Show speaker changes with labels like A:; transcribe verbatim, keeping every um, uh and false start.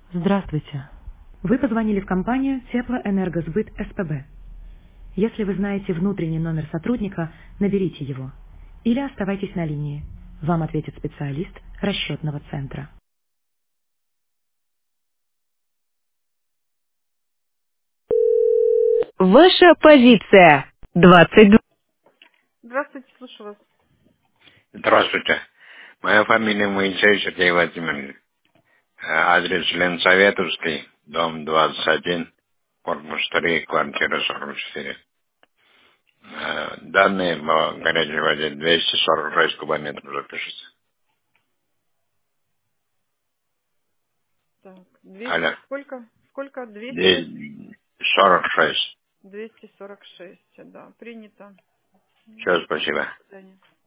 A: Здравствуйте. Вы позвонили в компанию Теплоэнергосбыт СПБ. Если вы знаете внутренний номер сотрудника, наберите его. Или оставайтесь на линии. Вам ответит специалист расчетного центра. Ваша позиция. двадцать два. Здравствуйте, слушаю вас.
B: Здравствуйте. Моя фамилия Моисей Сергей Владимирович. Э, Адрес Ленсоветовский, дом двадцать один, корпус три, квартира сорок четыре. Э, Данные по горячей воде двести сорок шесть кубометров запишется.
A: Так, двести
B: Алло.
A: сколько? Сколько? двести?
B: двести сорок шесть.
A: двести сорок шесть, да, принято.
B: Все, спасибо.
A: До свидания.